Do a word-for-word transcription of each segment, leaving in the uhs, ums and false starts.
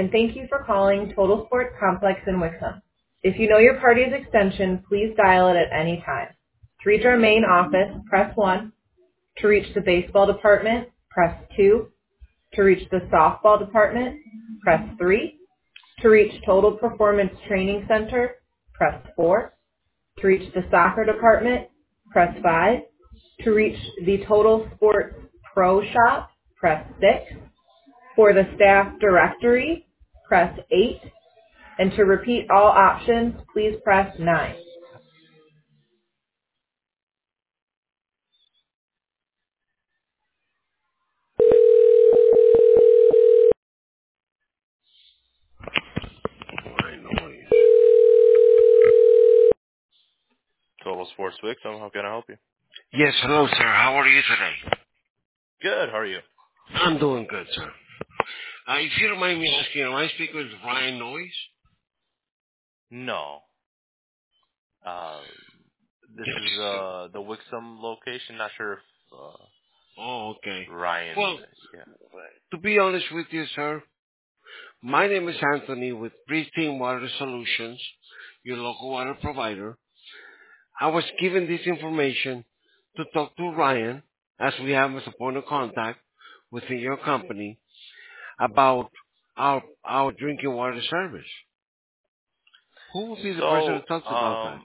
and thank you for calling Total Sports Complex in Wixom. If you know your party's extension, please dial it at any time. To reach our main office, press one. To reach the baseball department, press two. To reach the softball department, press three. To reach Total Performance Training Center, press four. To reach the soccer department, press five. To reach the Total Sports Pro Shop, press six. For the staff directory, press eight. And to repeat all options, please press nine. I know you. Total Sports Week. So how can I help you? Yes, hello, sir. How are you today? Good. How are you? I'm doing good, sir. Uh, if you don't mind me asking, am I speaking with Ryan Noyes? No. Uh, this Yes. is uh the Wixom location. Not sure if uh, Oh, okay. Ryan. Well, Yeah. to be honest with you, sir, my name is Anthony with Pristine Water Solutions, your local water provider. I was given this information to talk to Ryan, as we have as a point of contact within your company, about our our drinking water service. Who will be the person So to talk to about that? um,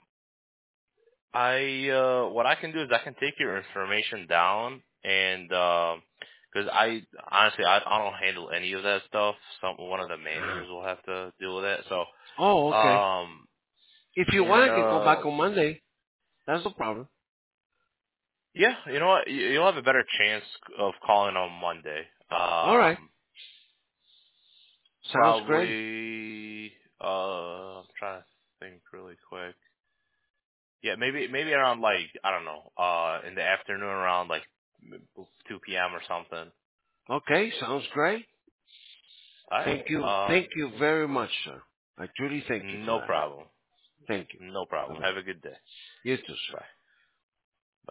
I uh, what I can do is I can take your information down and um, because I honestly I, I don't handle any of that stuff. Some one of the Uh, managers will have to deal with that. So oh, okay. um, If you in want, I can call uh back on Monday. That's no problem. yeah, you know what? You- You'll have a better chance of calling on Monday. All right. Um, Sounds great. probably. Uh, I'm trying to think really quick. Yeah, maybe maybe around like I don't know. Uh, in the afternoon around like two p m or something. Okay, sounds great. All right. Thank you. Um, Thank you very much, sir. I truly thank you for no that. problem. Thank you. No problem. Bye-bye. Have a good day. You too, sir. Bye. Bye.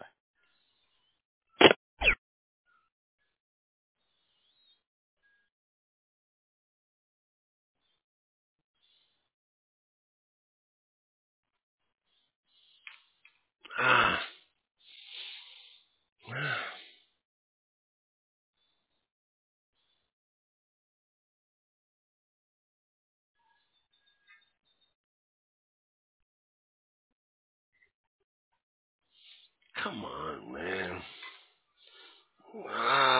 Ah. Come on, man. Ah.